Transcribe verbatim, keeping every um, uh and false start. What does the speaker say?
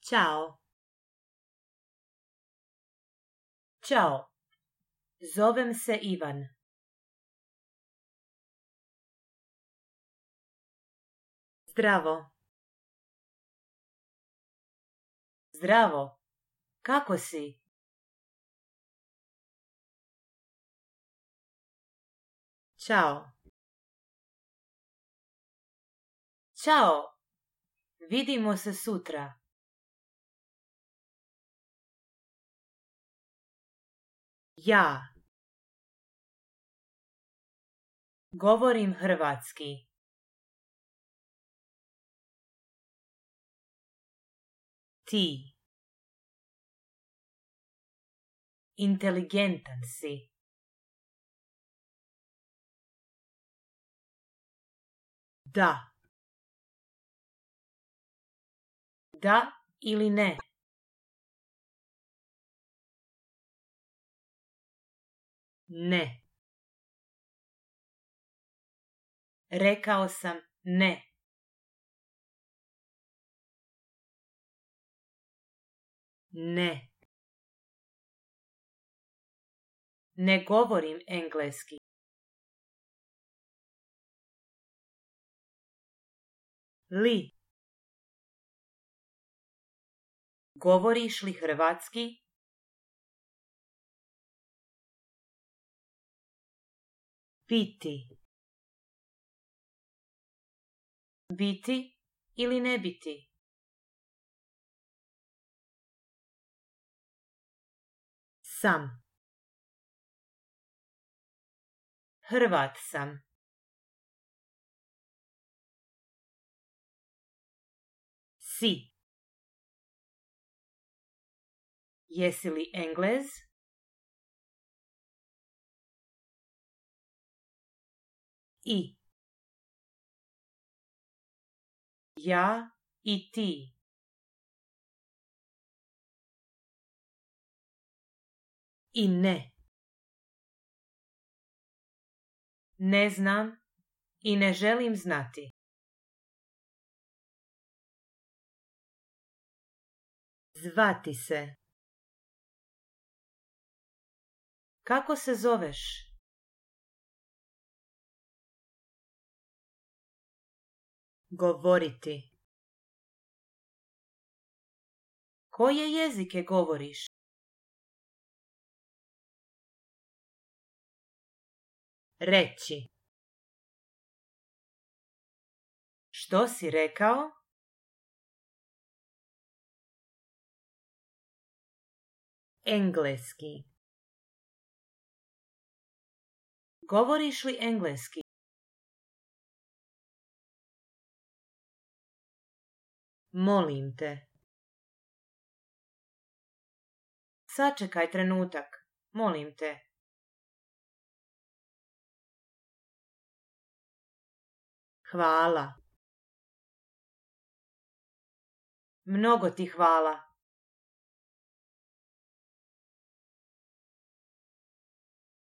Ćao. Ćao. Zovem se Ivan. Zdravo. Zdravo. Kako si? Ćao. Ćao. Vidimo se sutra. Ja. Govorim hrvatski. Ti. Inteligentan si. Da. Da ili ne? Ne. Rekao sam ne. Ne. Ne govorim engleski. Li. Govoriš li hrvatski? Biti. Biti ili ne biti? Sam. Hrvat sam. Si. Jesi li Englez? I. Ja i ti. I ne. Ne znam i ne želim znati. Zvati se. Kako se zoveš? Govoriti. Koje jezike govoriš? Reći. Što si rekao? Engleski. Govoriš li engleski? Molim te. Sačekaj trenutak. Molim te. Hvala. Mnogo ti hvala.